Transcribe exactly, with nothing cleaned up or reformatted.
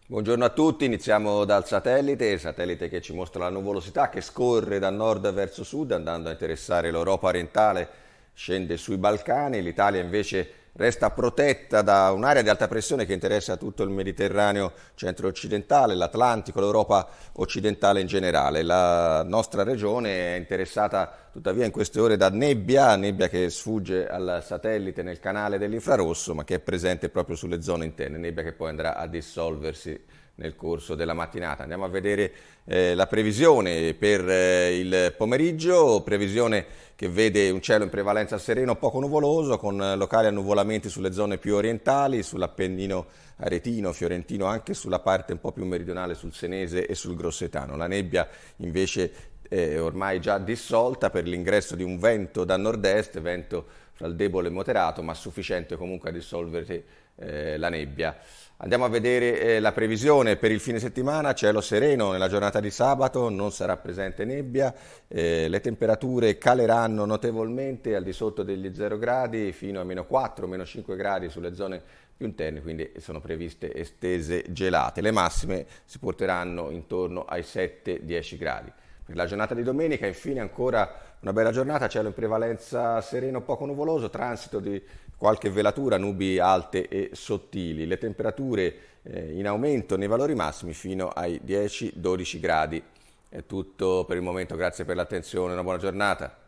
Buongiorno a tutti, iniziamo dal satellite, il satellite che ci mostra la nuvolosità che scorre da nord verso sud andando a interessare l'Europa orientale, scende sui Balcani, l'Italia invece resta protetta da un'area di alta pressione che interessa tutto il Mediterraneo centro-occidentale, l'Atlantico, l'Europa occidentale in generale. La nostra regione è interessata tuttavia in queste ore da nebbia, nebbia che sfugge al satellite nel canale dell'infrarosso ma che è presente proprio sulle zone interne, nebbia che poi andrà a dissolversi nel corso della mattinata. Andiamo a vedere eh, la previsione per eh, il pomeriggio, previsione che vede un cielo in prevalenza sereno, poco nuvoloso, con locali annuvolamenti sulle zone più orientali, sull'Appennino aretino, fiorentino, anche sulla parte un po' più meridionale, sul senese e sul grossetano. La nebbia invece è ormai già dissolta per l'ingresso di un vento da nord-est, vento fra il debole e moderato, ma sufficiente comunque a dissolvere eh, la nebbia. Andiamo a vedere eh, la previsione per il fine settimana, cielo sereno nella giornata di sabato, non sarà presente nebbia, eh, le temperature caleranno notevolmente al di sotto degli zero gradi fino a meno quattro, meno cinque gradi sulle zone più interne, quindi sono previste estese gelate. Le massime si porteranno intorno ai sette dieci gradi. Per la giornata di domenica infine ancora una bella giornata, cielo in prevalenza sereno poco nuvoloso, transito di qualche velatura, nubi alte e sottili, le temperature eh, in aumento nei valori massimi fino ai dieci dodici gradi. È tutto per il momento, grazie per l'attenzione, una buona giornata.